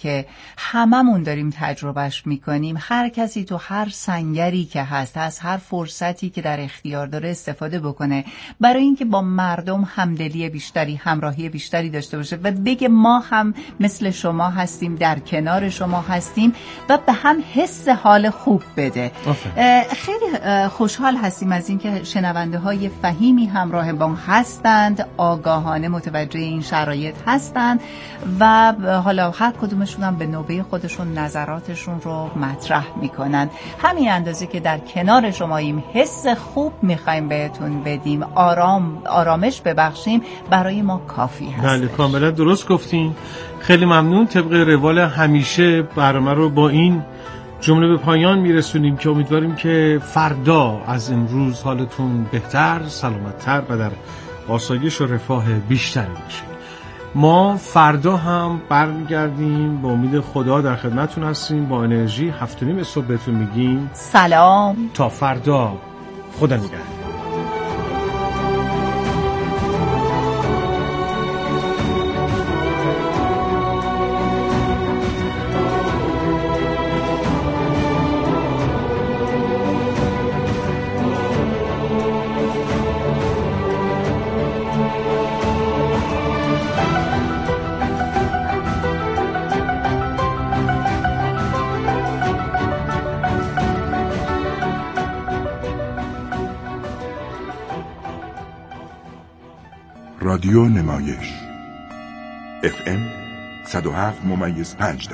که هممون داریم تجربهش میکنیم، هر کسی تو هر سنگری که هست، از هر فرصتی که در اختیار داره استفاده بکنه برای اینکه با مردم همدلی بیشتری، همراهی بیشتری داشته باشه و بگه ما هم مثل شما هستیم، در کنار شما هستیم و به هم حس حال خوب بده. خیلی خوشحال هستیم از اینکه شنونده های فهیمی همراه با هستند، آگاهانه متوجه این شرایط هستند و حالا هر کدومشون هم به نوبه خودشون نظراتشون رو مطرح میکنن. همین اندازه که در کنار شماییم، حس خوب میخوایم بهتون بدیم، آرامش ببخشیم، برای ما کافی هست. بله کاملا درست گفتین. خیلی ممنون. طبق روال همیشه برنامه رو با این جمله به پایان میرسونیم که امیدواریم که فردا از امروز حالتون بهتر، سلامت‌تر و در آسایش و رفاه بیشتری باشید. ما فردا هم برمیگردیم، با امید خدا در خدمتتون هستیم. با انرژی 7:30 صبح بهتون میگیم سلام تا فردا. خدا نگهدار. رادیو نمایش FM 107.5.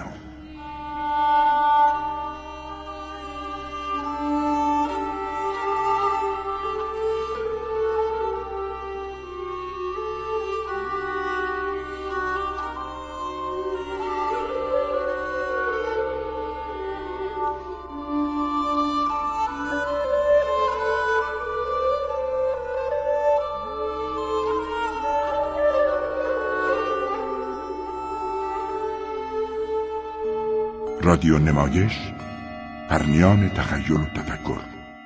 رادیو نمایش، پرنیان تخیل و تفکر.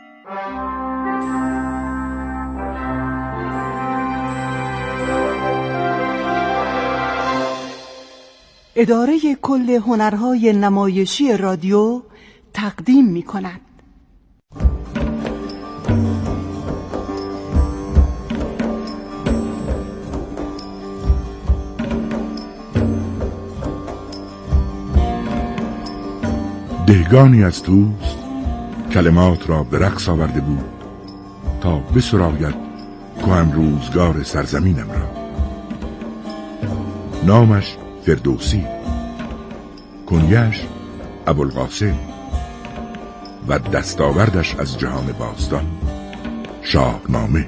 اداره کل هنرهای نمایشی رادیو تقدیم می کند. دهگانی از توست کلمات را به رقص آورده بود تا بسراید کهن روزگار سرزمینم را. نامش فردوسی، کنیش ابوالقاسم و دستاوردش از جهان باستان شاهنامه.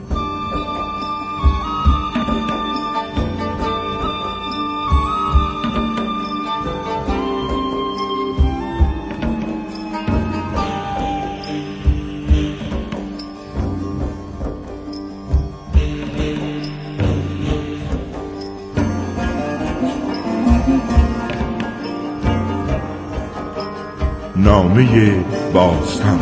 نامه باستان.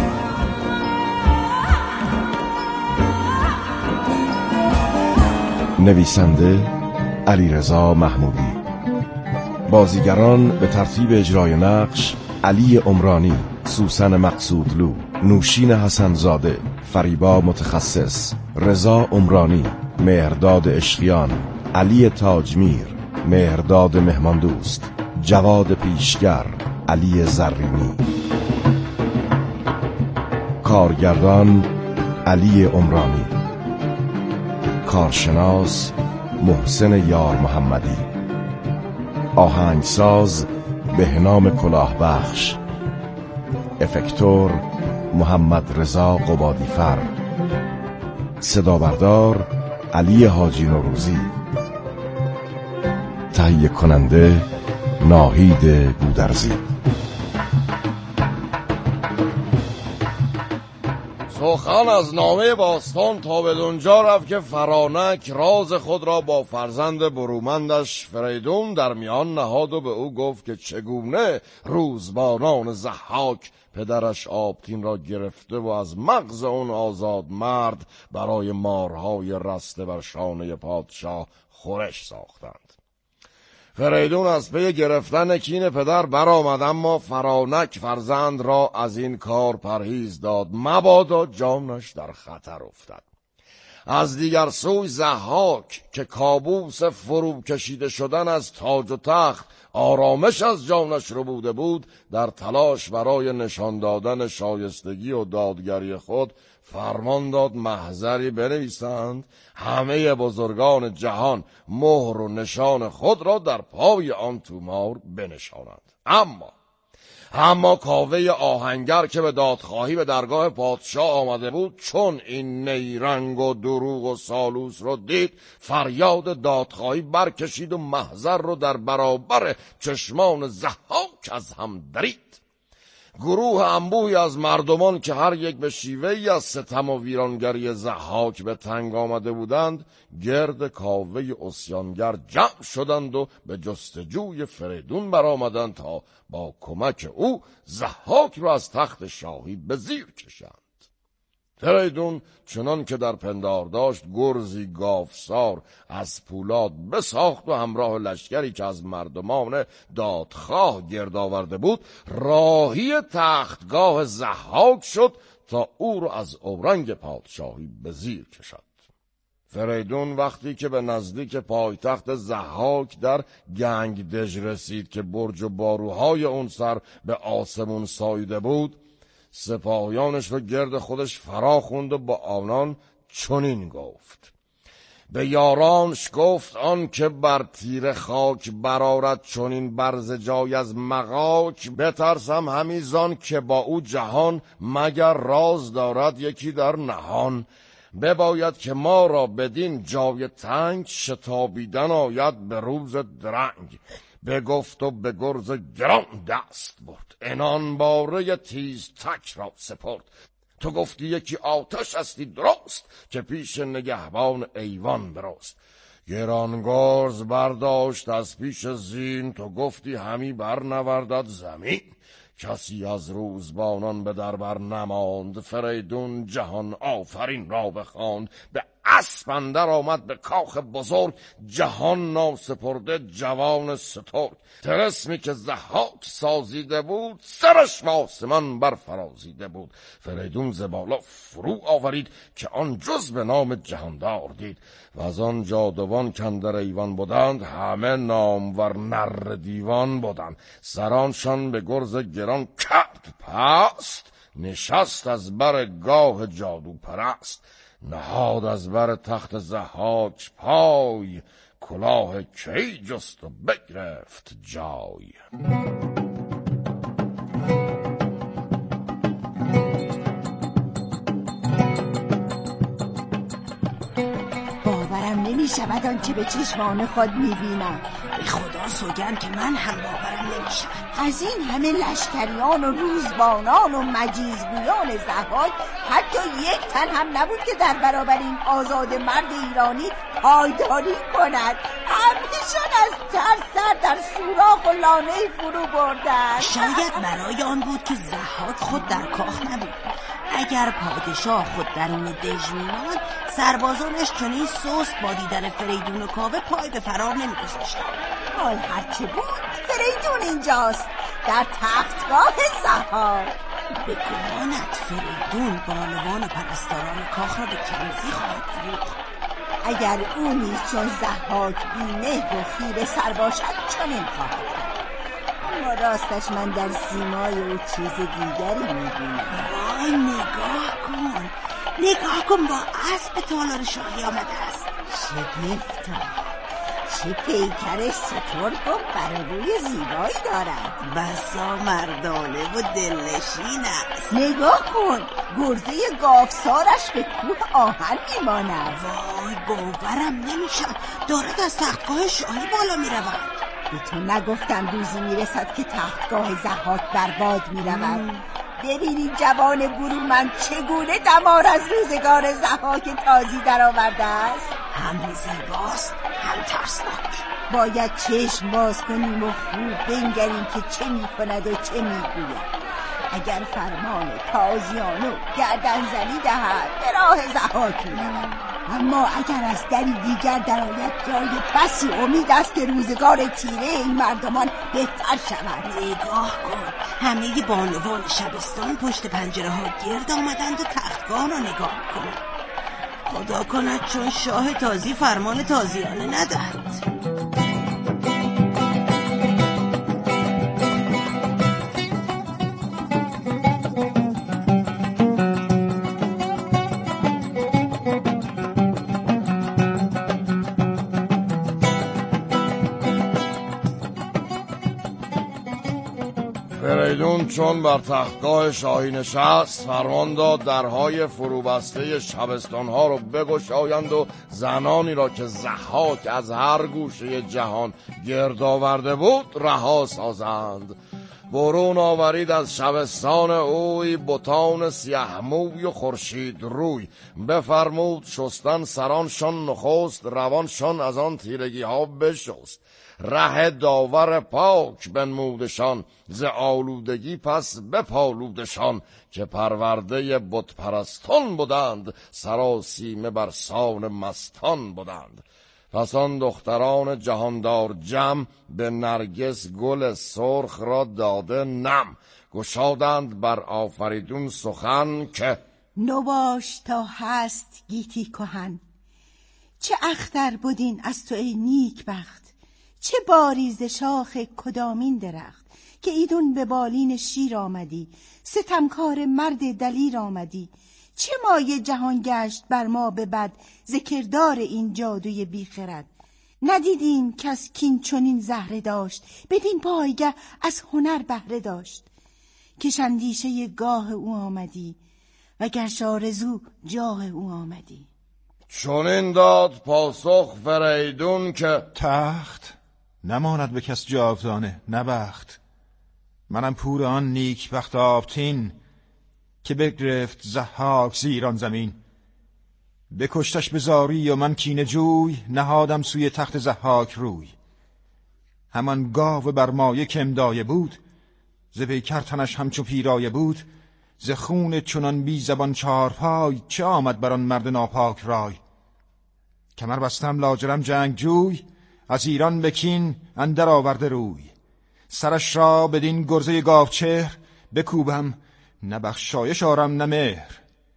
نویسنده علیرضا محمودی. بازیگران به ترتیب اجرای نقش: علی عمرانی، سوسن مقصودلو، نوشین حسنزاده، فریبا متخصص، رضا عمرانی، مهرداد عشقیان، علی تاجمیر، مهرداد مهماندوست، جواد پیشگر، علی زرینی. کارگردان علی عمرانی. کارشناس محسن یار محمدی. آهنگساز بهنام کلاهبخش. افکتور محمد رضا قبادیفر. صدابردار علی حاجی نوروزی. تهیه کننده ناهید گودرزی. سخن از نامه باستان تا بدونجا رفت که فرانک راز خود را با فرزند برومندش فریدون در میان نهاد و به او گفت که چگونه روزبانان ضحاک پدرش آبتین را گرفته و از مغز اون آزاد مرد برای مارهای رسته بر شانه پادشاه خورش ساختند. فریدون از پی گرفتن کین پدر برآمد، اما فرانک فرزند را از این کار پرهیز داد مبادا جانش در خطر افتد. از دیگر سوی ضحاک که کابوس فرو کشیده شدن از تاج و تخت آرامش از جانش رو بوده بود، در تلاش برای نشان دادن شایستگی و دادگری خود فرمان داد محضری بنویسند همه بزرگان جهان مهر و نشان خود را در پای آن تومار بنشانند. اما کاوه آهنگر که به دادخواهی به درگاه پادشاه آمده بود، چون این نیرنگ و دروغ و سالوس رو دید، فریاد دادخواهی برکشید و محضر رو در برابر چشمان ضحاک از هم درید. گروه انبوهی از مردمان که هر یک به شیوهی از ستم و ویرانگری ضحاک به تنگ آمده بودند، گرد کاوه عصیانگر جمع شدند و به جستجوی فریدون برآمدند تا با کمک او ضحاک را از تخت شاهی به زیر کشند. فریدون چنان که در پندار داشت گرزی گاوسار از پولاد بساخت و همراه لشکری که از مردمان دادخواه گرد آورده بود راهی تختگاه ضحاک شد تا او را از اورنگ پادشاهی به زیر کشد. فریدون وقتی که به نزدیک پایتخت ضحاک در گنگ دژ رسید که برج و باروهای اون سر به آسمون ساییده بود، سپاهیانش رو گرد خودش فرا خوند و با آنان چنین گفت: به یارانش گفت آن که بر تیر خاک برارد چنین برز جای از مغاک، بترسم همیزان که با او جهان مگر راز دارد یکی در نهان. بباید که ما را بدین جای تنگ شتابیدن آید به روز درنگ. بگفت و به گرز گران دست برد، انان باره تیز تک را سپرد. تو گفتی یکی آتش هستی درست، که پیش نگهبان ایوان برست. گران گرز برداشت از پیش زین، تو گفتی همی برنوردد زمین. کسی از روزبانان به دربر نماند، فریدون جهان آفرین را بخواند. به اسپ اندر آمد به کاخ بزرگ، جهان ناسپرده جوان سترگ. طلسمی که ضحاک سازیده بود، سرش به آسمان برفرازیده بود. فریدون ز بالا فرو آورید، که آن جز به نام جهاندار دید. و از آن جادوان کاندر ایوان بودند، همه نامور نر دیوان بودند. سرانشان به گرز گران کرد پست، نشست از بر گاه جادو پرست. نهاد از بر تخت ضحاک پای، کلاه کی جست و بگرفت جای. باورم نمی شود آنچه به چشمان خود می بینم. به خدا سوگند که من هم باورم نمی شود. از این همه لشکریان و روزبانان و مجیزگویان ضحاک حتی یک تن هم نبود که در برابر این آزاد مرد ایرانی پایداری کند. همه‌شان از ترس سر در سوراخ و لانه فرو بردند. شاید برای آن بود که ضحاک خود در کاخ نبود. اگر پادشاه خود درون دژ می‌ماند، سربازانش چنین سست با دیدن فریدون و کاوه پای به فرار نمی‌گذاشتند. حال هرچه بود فریدون اینجاست، در تختگاه ضحاک. به گمانت فریدون بانوان و پرستاران کاخ را به کنیزی خواهد فروخت. اگر او نیز چون ضحاک بی‌مهر و خیره سر باشد چنین خواهد کرد. اما راستش من در سیمای او چیز دیگری می‌بینم. وای نگاه کن با اسب تالار شاهی آمده است. شگفتم، چه پیکر سترگ و برروی زیبایی دارد. بسا مردانه و دلنشین است. نگاه کن، گرزه گاوسارش به کوه آهن میماند. وای باورم نمیشد، دارد از تختگاه شاهی بالا میرود. به تو نگفتم روزی میرسد که تختگاه ضحاک برباد میرود. ببین این جوان برومند چگونه دمار از روزگار ضحاک تازی در آورده است. هم زیباست هم ترسناک. باید چشم باز کنیم و خوب بنگریم که چه میکند و چه میگوید. اگر فرمان تازیانه گردنزنی دهد به راه ضحاک میرود، اما اگر از دری دیگر درآید جای بسی امید است که روزگار تیره این مردمان بهتر شود. نگاه کن، همه بانوان شبستان پشت پنجره ها گرد آمدند و تختگاه را نگاه کنند. خدا کند چون شاه تازی فرمان تازیانه ندهد. فریدون چون بر تختگاه شاهی نشست، فرمان داد درهای فروبسته شبستانها رو بگشایند و زنانی را که ضحاک از هر گوشه جهان گرد آورده بود رها سازند. برون آورید از شبستان اوی بتان سیه موی و خورشید روی، بفرمود شستن سرانشان نخست، روانشان از آن تیرگی ها بشست. ره داور پاک بنمودشان، ز آلودگی پس بپالودشان، که پرورده بت پرستان بودند، سراسیمه بر سان مستان بودند. پس آن دختران جهاندار جم، به نرگس گل سرخ را داده نم. گشادند بر آفریدون سخن که نباش تا هست گیتی کهن. چه اختر بودین از تو ای نیک بخت، چه باریز شاخ کدامین درخت، که ایدون به بالین شیر آمدی، ستمکار مرد دلیر آمدی. چه مایه جهان گشت بر ما به بد، ذکردار این جادوی بیخرد. ندیدیم کس کین چنین زهره داشت، بدین پایگه از هنر بهره داشت. کشندیشه گاه او آمدی، و گرش آرزو جاه او آمدی. چنین داد پاسخ فریدون که تخت نماند به کس جاودانه نبخت. منم پور آن نیک بخت آبتین، که بگرفت ضحاک زیران زمین. بکشتش به زاری و من کینه جوی، نهادم سوی تخت ضحاک روی. همان گاو بر مایه کم دایه بود، ز پیکر تنش همچو پیرایه بود. ز خون چنان بی زبان چارپای، چه آمد بر آن مرد ناپاک رای. کمر بستم لاجرم جنگ جوی، از ایران بکین اندر آورده روی. سرش را بدین گرزه گاوچهر، بکوبم نه بخشایش آرم نه مهر.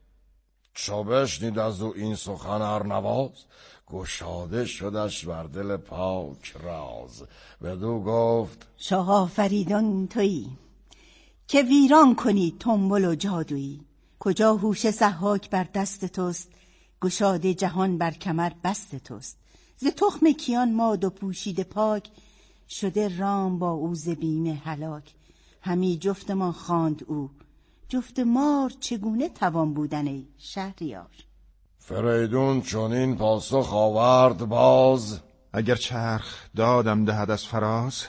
چو بشنید از او این سخن ارنواز، گشاده شدش بر دل پاک راز. بدو گفت شاه آفریدون تویی، که ویران کنی تنبل و جادویی. کجا هوش ضحاک بر دست توست، گشاده جهان بر کمر بست توست. ز تخم کیان ماد و پوشیده پاک، شده رام با او ز بیم هلاک. همی جفت ما خواند او، جفت مار چگونه توان بودن ای شهریار. فریدون چنین پاسخ آورد باز، اگر چرخ دادم دهد از فراز،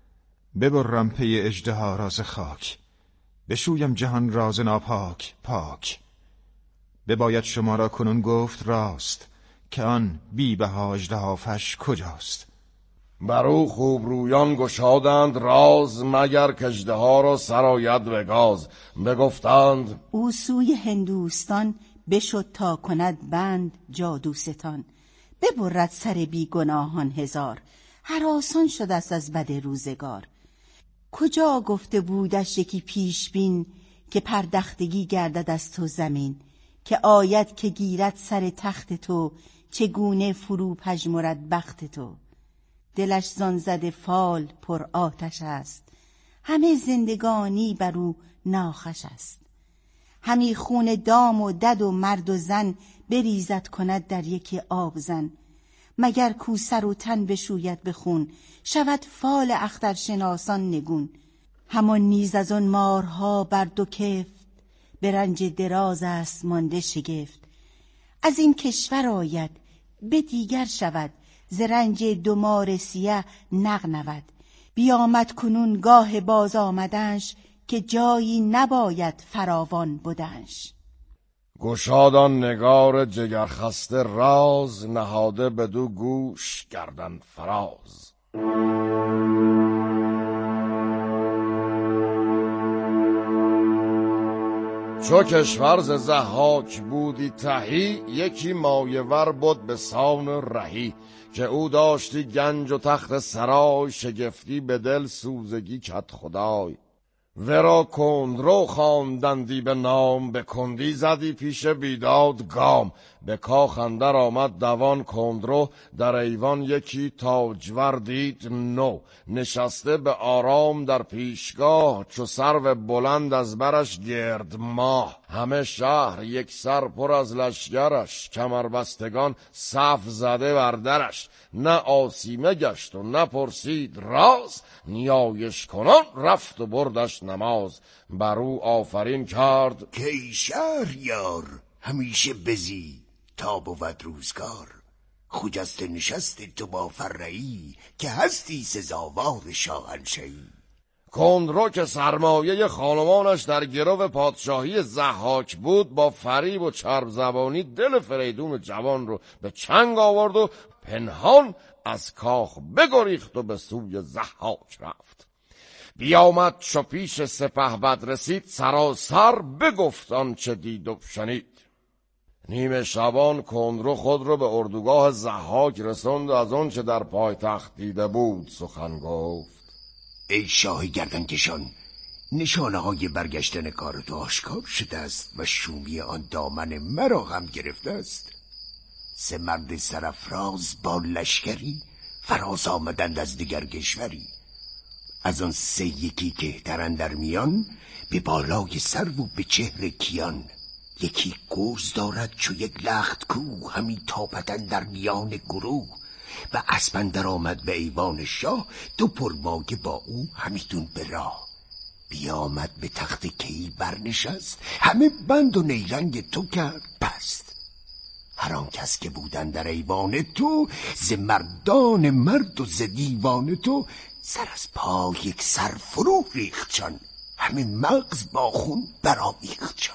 ببرم پی اژدها را ز خاک. بشویم جهان راز ناپاک پاک. بباید شما را کنون گفت راست، که آن بی بها اژدهافش کجاست. بر او خوب رویان گشادند راز، مگر که اژدها را سرآید به گاز. بگفتند او سوی هندوستان، بشد تا کند بند جادوستان. ببرد سر بی گناهان هزار، هراسان شد است از بد روزگار. کجا گفته بودش یکی پیش بین، که پردختگی گردد از تو زمین. که آید که گیرد سر تخت تو، چگونه فرو پژمرد بخت تو. دلش زان زده فال پر آتش است، همه زندگانی بر او ناخوش است. همی خون دام و دد و مرد و زن، بریزد کند در یکی آبزن. مگر کو سر و تن بشوید به خون، شود فال اخترشناسان نگون. همان نیز از آن مارها بر دو کفت، به رنج دراز است مانده شگفت. از این کشور آید به دیگر شود، ز رنج دو مار سیه نغنود. بیامد کنون گاه باز آمدنش، که جایی نباید فراوان بودنش. گشادان نگار جگرخسته راز، نهاده بدو گوش گردن فراز. چو کشور ز ضحاک بودی تهی، یکی مایور بود به سان رهی. که او داشتی گنج و تخت سرای، شگفتی به دل سوزگی کت خدای. ورا کندرو خواندندی به نام، به کندی زدی پیش بیداد گام. به کاخ اندر آمد دوان کندرو، در ایوان یکی تاجور دید نو. نشسته به آرام در پیشگاه، چو سرو بلند از برش گرد ماه. همه شهر یک سر پر از لشگرش، کمربستگان صف زده بر درش. نه آسیمه گشت و نه پرسید راز، نیایش کنان رفت و بردش نماز. بر او آفرین کرد که ای شهریار، همیشه بزی تا بود روزگار. خجسته نشست تو با فرهی، که هستی سزاوار شاهنشهی. کندرو که سرمایه خانمانش در گرو پادشاهی ضحاک بود، با فریب و چرب زبانی دل فریدون جوان رو به چنگ آورد و پنهان از کاخ بگریخت و به سوی ضحاک رفت. بیامد چو پیش سپهبد رسید، سراسر بگفت آنچه دید و شنید. نیمه شبان کندرو خود رو به اردوگاه ضحاک رساند و از آنچه در پایتخت دیده بود سخن گفت. ای شاه گردنکشان، نشانه های برگشتن کار تو آشکار شده است و شومی آن دامن مرا هم گرفته است. 3 مرد سرافراز با لشکری فراز آمدند از دیگر کشوری. از آن 3 یکی کهترن در میان، به بالای سرو و به چهر کیان. یکی گرز دارد چو یک لخت کوه، همی تاپدن در میان گروه. و اسب اندر آمد به ایوان شاه، 2 پرمایه با او همیدون به راه. بیامد به تخت کیی برنشست، همه بند و نیرنگ تو کرد پست. هر آن کس که بودن در ایوان تو، ز مردان مرد و ز دیوان تو، سر از پا یک سر فرو ریختشان، همه مغز با خون برآمیختشان.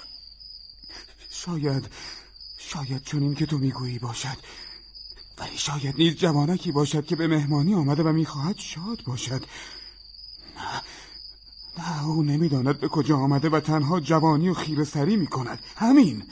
شاید چنین که تو میگویی باشد، ولی شاید نیز جوانکی باشد که به مهمانی آمده و میخواهد شاد باشد. نه او نمیداند به کجا آمده و تنها جوانی و خیره سری میکند. همین.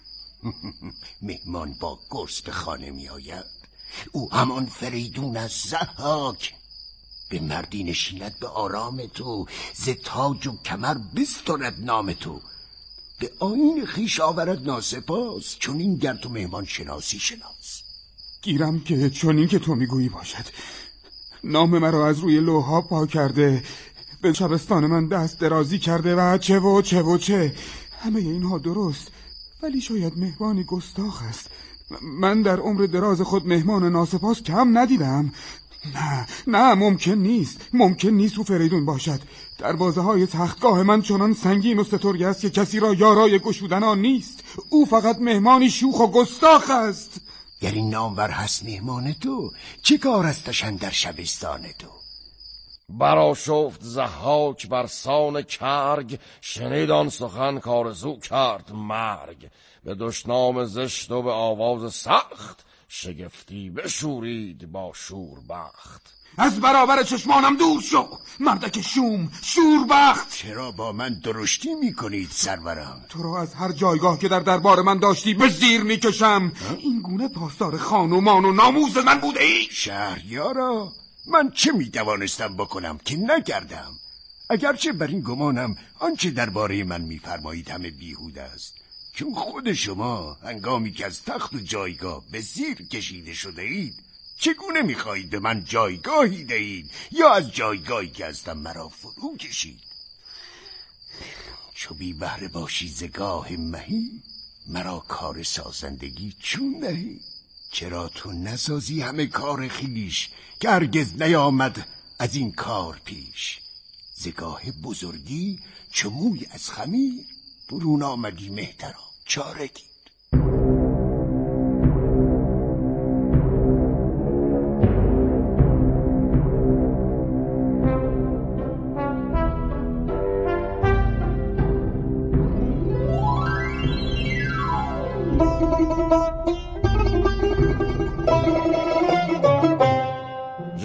مهمان با گرز به خانه میآید، او همان فریدون از ضحاک. به مردی نشیند به آرام تو، ز تاج و کمر بسترد نام تو. به آیین خویش آورد ناسپاس، چون این گر تو مهمان شناسی شناس. گیرم که چنین که تو میگویی باشد. نام مرا از روی لوحا پاک کرده، به شبستان من دست درازی کرده و چه همه اینها درست، ولی شاید مهمانی گستاخ است. من در عمر دراز خود مهمان ناسپاس کم ندیدم. نه ممکن نیست او فریدون باشد. دروازه های تختگاه من چنان سنگین و سترگ است که کسی را یارای گشودن آن نیست. او فقط مهمانی شوخ و گستاخ است. گر این نامور هست مهمان تو، چه کار استش در شبستان تو؟ برآشفت ضحاک بر سان کرگ، شنید آن سخن کارزو کرد مرگ. به دشنام زشت و به آواز سخت، شگفتی بشورید با شوربخت. از برابر چشمانم دور شو مردک شوم شوربخت. چرا با من درشتی میکنید سرورم؟ تو را از هر جایگاه که در دربار من داشتی به زیر میکشم. این گونه پاسدار خانومان و ناموس من بوده ای؟ شهریارا، من چه میتوانستم بکنم که نکردم؟ اگرچه بر این گمانم آنچه درباره من میفرمایید همه بیهوده است، چون خود شما هنگامی که از تخت و جایگاه به زیر کشیده شده اید، چگونه میخواهید به من جایگاهی دهید یا از جایگاهی که هستم مرا فرو کشید؟ چو بی بهره باشی زگاه مهی، مرا کار سازندگی چون دهی؟ چرا تو نسازی همه کار خویش، که هرگز نیامد از این کار پیش؟ زگاه بزرگی چو موی از خمیر، برون آمدی مهترا چاره دید.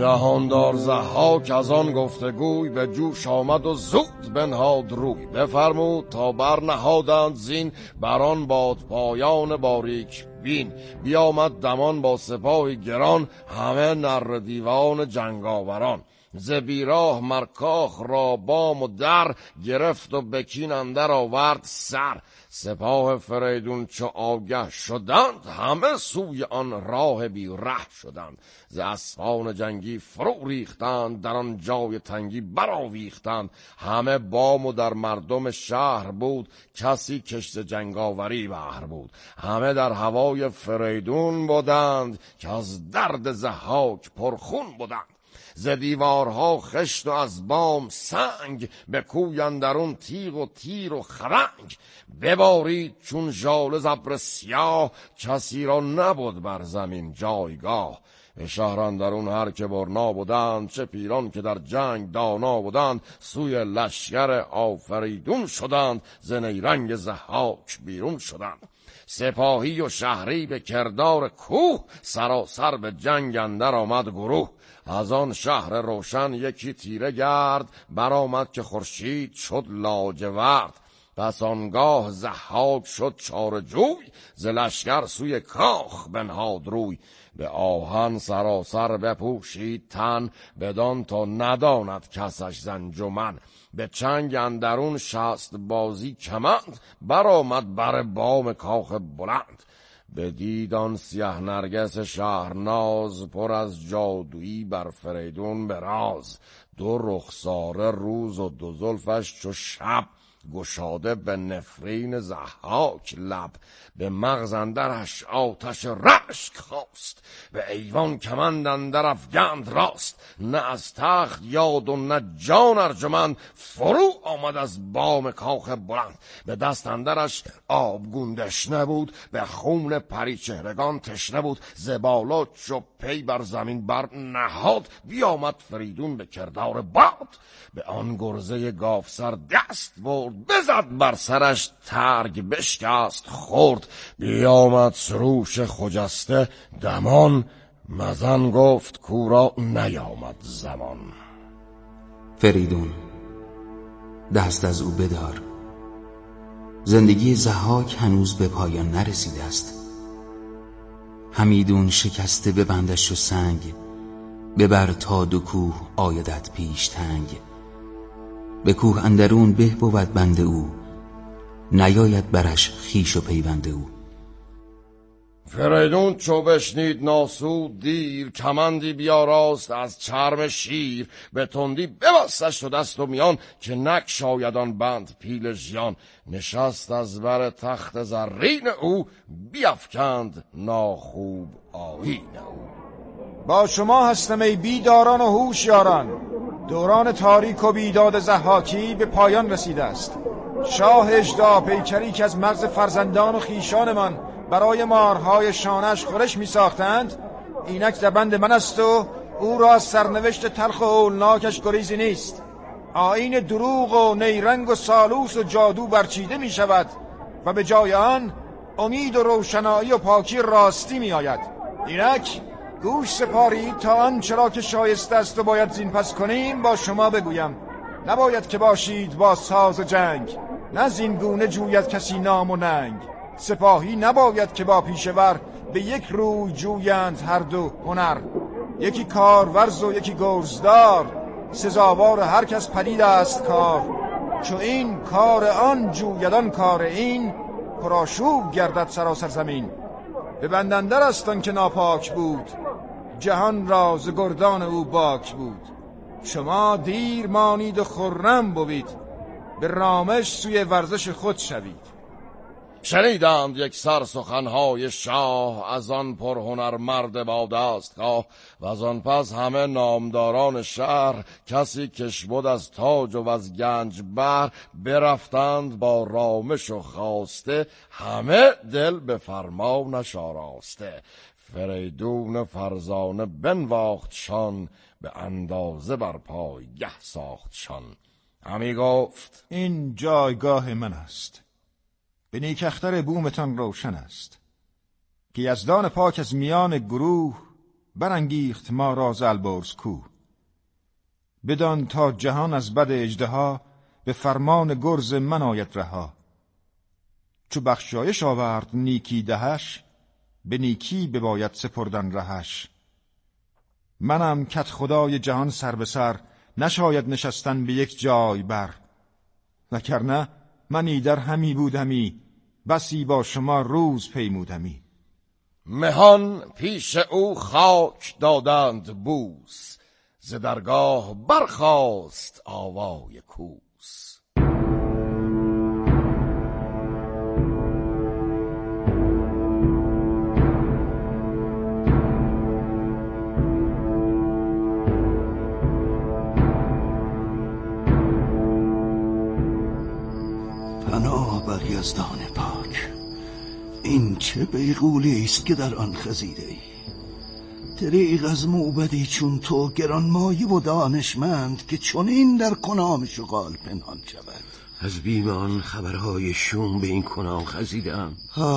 جهاندار ضحاک از آن گفتگوی به جوش آمد و زود بنهاد روی. بفرمود تا برنهادند زین، بران باد پایان باریک بین. بیامد دمان با سپاه گران، همه نر دیوان جنگاوران. ز بیراه مرکاخ را بام و در، گرفت و بکین اندر آورد سر. سپاه فریدون چو آگه شدند، همه سوی آن راه بی ره شدند. ز اسپان جنگی فرو ریختند، در آن جای تنگی برآویختند. همه بام و در مردم شهر بود، کسی کش ز جنگاوری بهر بود. همه در هوای فریدون بودند، که از درد ضحاک پرخون بودند. ز دیوارها خشت و از بام سنگ، به کوی اندرون تیغ و تیر و خرنگ. ببارید چون ژاله ز ابر سیاه، کسی را نبود بر زمین جایگاه. به شهر اندرون هر که برنا بودند، چه پیران که در جنگ دانا بودند. سوی لشکر آفریدون شدند، ز نیرنگ ضحاک بیرون شدند. سپاهی و شهری به کردار کوه، سراسر به جنگ اندر آمد گروه. از آن شهر روشن یکی تیره گرد، برآمد که خورشید شد لاجورد. پس آنگاه ضحاک شد چاره جوی، ز لشکر سوی کاخ بنهاد روی. به آهن سراسر بپوشید تن، بدان تا نداند کسش ز انجمن. به چنگ اندرون شست بازی کمند، برآمد بر بام کاخ بلند. بدید آن سیه نرگس شهرناز، پر از جادویی بر فریدون براز. دو رخساره روز و دو زلفش چو شب، گشاده به نفرین ضحاک لب. به مغز اندرش آتش رشک خاست، به ایوان کمند اندر افگند راست. نه از تخت یاد و نه جان ارجمند، فرو آمد از بام کاخ بلند. به دست اندرش آبگون دشنه بود، به خون پری چهرگان تشنه بود. ز بالا چو پی بر زمین بر نهاد، بیامد فریدون به کردار باد. به آن گرزه گاوسر دست برد، بزد بر سرش ترگ بشکست خورد. بیامد سروش خجسته دمان، مزن گفت کورا نیامد زمان. فریدون دست از او بدار، زندگی ضحاک هنوز به پایان نرسیده است. همیدون شکسته ببندش و سنگ، ببر تا دو کوه آیدت پیش تنگ. به کوه اندرون به بود بند او، نیاید برش خیش و پیوند او. فریدون چو بشنید ناسود دیر، کمندی بیاراست از چرم شیر. به تندی ببستش و دست و میان، که نگشاید آن بند پیل ژیان. نشست از بر تخت زرین او، بیفکند ناخوب آیین او. با شما هستم ای بیداران و هوشیاران، دوران تاریک و بیداد ضحاکی به پایان رسیده است. شاه اژدها پیکری که از مغز فرزندان و خیشانمان برای مارهای شانش خورش می ساختند، اینک در بند من است و او را از سرنوشت تلخ و هولناکش گریزی نیست. آیین دروغ و نیرنگ و سالوس و جادو برچیده می شود و به جای آن امید و روشنایی و پاکی راستی می آید. اینک گوش سپارید تا آنچه را که شایسته است و باید زین پس کنیم با شما بگویم. نباید که باشید با ساز جنگ، نه زین گونه جوید کسی نام و ننگ. سپاهی نباید که با پیشور، به یک روی جویند هر دو هنر. یکی کارورز و یکی گرزدار، سزاوار هر کس پدید است کار. چو این کار آن جویدان کار این، پرآشوب گردد سراسر زمین. به بندندر است آن که ناپاک بود، جهان را ز گردان او باک بود. شما دیر مانید و خرم بوید، به رامش سوی ورزش خود شوید. شنیدند یک سر سخنهای شاه، از آن پرهنر مرد با دستگاه. و از آن پس همه نامداران شهر، کسی کش بود از تاج و از گنج بر. برفتند با رامش و خواسته، همه دل به فرمانش آراسته. فریدون فرزانه بنواختشان، به اندازه بر پایگه ساختشان. همی گفت این جایگاه من است، به نیک اختر بومتان روشن است، که یزدان پاک از میان گروه برانگیخت ما را ز البرز کوه. بدان تا جهان از بد اژدها، به فرمان گرز من آید رها. چو بخشایش آورد نیکی دهش، به نیکی بباید سپردن رهش. منم کت خدای جهان سر به سر، نشاید نشستن به یک جای بر. وگرنه من ایدر همی بودمی، بسی با شما روز پیمودمی. مهان پیش او خاک دادند بوس، ز درگاه برخاست آوای کوس. پناه بر یزدان پاک، این چه بیغولی است که در آن خزیده ای؟ دریغ از موبدی چون تو گرانمایه و دانشمند، که چنین در کنام شغال پنهان شود. از بیم آن خبرهای شوم به این کنام خزیدم.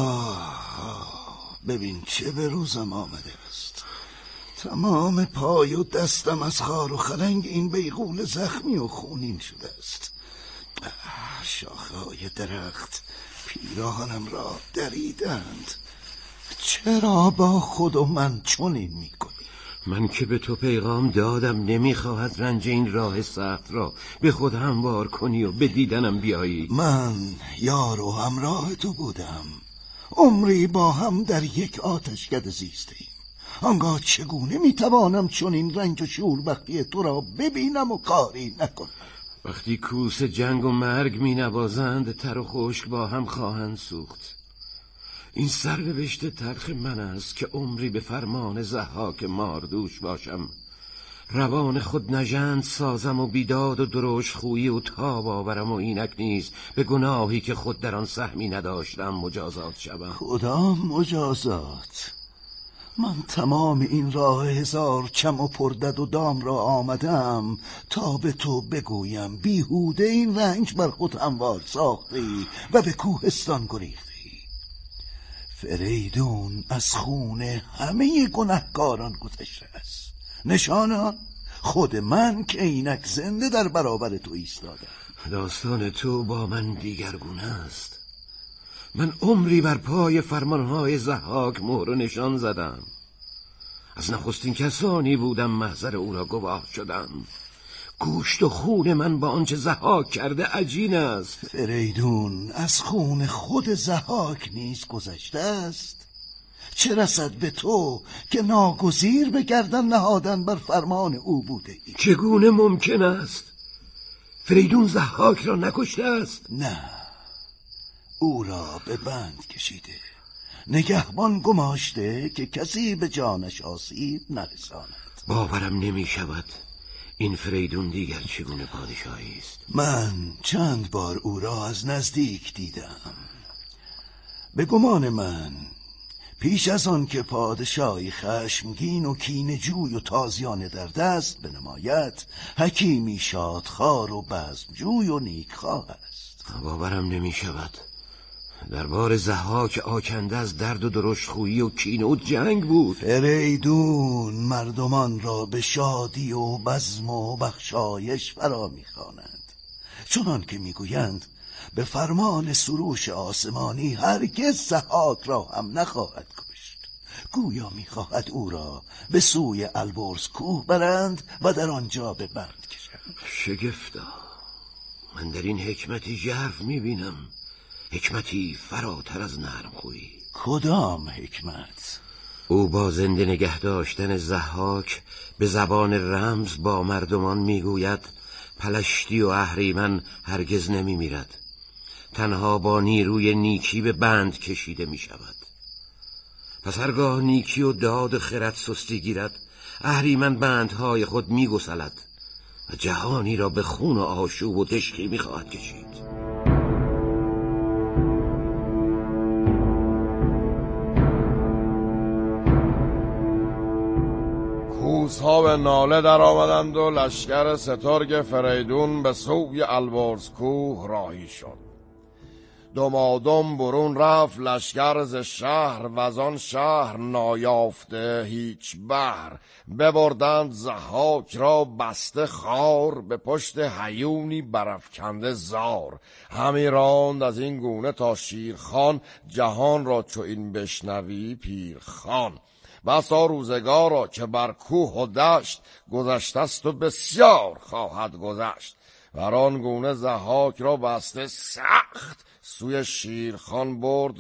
ببین چه به روزم آمده است. تمام پای و دستم از خار و خلنگ این بیغول زخمی و خونین شده است. شاخه های درخت پیراهنم را دریدند. چرا با خود و من چنین میکنی؟ من که به تو پیغام دادم نمیخواهد رنج این راه سخت را به خود هموار کنی و به دیدنم بیایی. من یار و همراه تو بودم، عمری با هم در یک آتشکده زیستیم. آنگاه چگونه میتوانم چنین رنج و شوربختی تو را ببینم و کاری نکنم؟ وقتی کوس جنگ و مرگ می نوازند، تر و خشک با هم خواهند سوخت. این سرنوشت تلخ من است که عمری به فرمان ضحاک ماردوش باشم. روان خود نژند سازم و بیداد و درشت خویی و تاب آورم، و اینک نیز به گناهی که خود در آن سهمی نداشتم مجازات شوم. کدام مجازات؟ من تمام این راه هزار چم و پردد و دام را آمدم تا به تو بگویم بیهوده این رنج بر خود هموار ساختی و به کوهستان گریختی. فریدون از خون همه گنهکاران گذشته است. نشان آن خود من که اینک زنده در برابر تو ایستادم. داستان تو با من دیگرگونه است. من عمری بر پای فرمانهای ضحاک مهر و نشان زدم. از نخستین کسانی بودم محضر او را گواه شدم. گوشت و خون من با آنچه ضحاک کرده عجین است. فریدون از خون خود ضحاک نیز گذشته است. چه رسد به تو که ناگزیر به گردن نهادن بر فرمان او بوده ای؟ چگونه ممکن است؟ فریدون ضحاک را نکشته است؟ نه، او را به بند کشیده، نگهبان گماشته که کسی به جانش آسیب نرساند. باورم نمی شود. این فریدون دیگر چگونه پادشاهی است؟ من چند بار او را از نزدیک دیدم. به گمان من پیش از آن که پادشاهی خشمگین و کینه‌جوی و تازیانه در دست بنماید، حکیمی شادخوار و بزمجوی و نیکخواه است. باورم نمی شود. دربار ضحاک آکنده از درد و درشت خویی و کینه و جنگ بود. فریدون مردمان را به شادی و بزم و بخشایش فرا می‌خواند، چنان که میگویند به فرمان سروش آسمانی هرگز ضحاک را هم نخواهد کشت. گویا میخواهد او را به سوی البرز کوه برند و در آنجا به بند کشند. شگفتا، من در این حکمتی ژرف میبینم، حکمتی فراتر از نرم خویی. کدام حکمت؟ او با زنده نگه داشتن ضحاک به زبان رمز با مردمان میگوید پلشتی و اهریمن هرگز نمیمیرد، تنها با نیروی نیکی به بند کشیده می شود. پس هرگاه نیکی و داد خرد سستی گیرد، اهریمن بندهای خود می گسلد و جهانی را به خون و آشوب و دشخی می خواهد کشید. کوسها به ناله در آمدند و لشکر سترگ فریدون به سوی البرز کوه راهی شد. دمادم برون رفت لشکر ز شهر وزان شهر نایافته هیچ بهر. ببردند ضحاک را بسته خار به پشت هیونی برافکنده زار. همی راند از این گونه تا شیرخان جهان را چو این بشنوی پیرخان. بسا روزگارا که بر کوه و دشت گذشته است و بسیار خواهد گذشت. بر آن گونه ضحاک را بسته سخت سوی شیرخان برد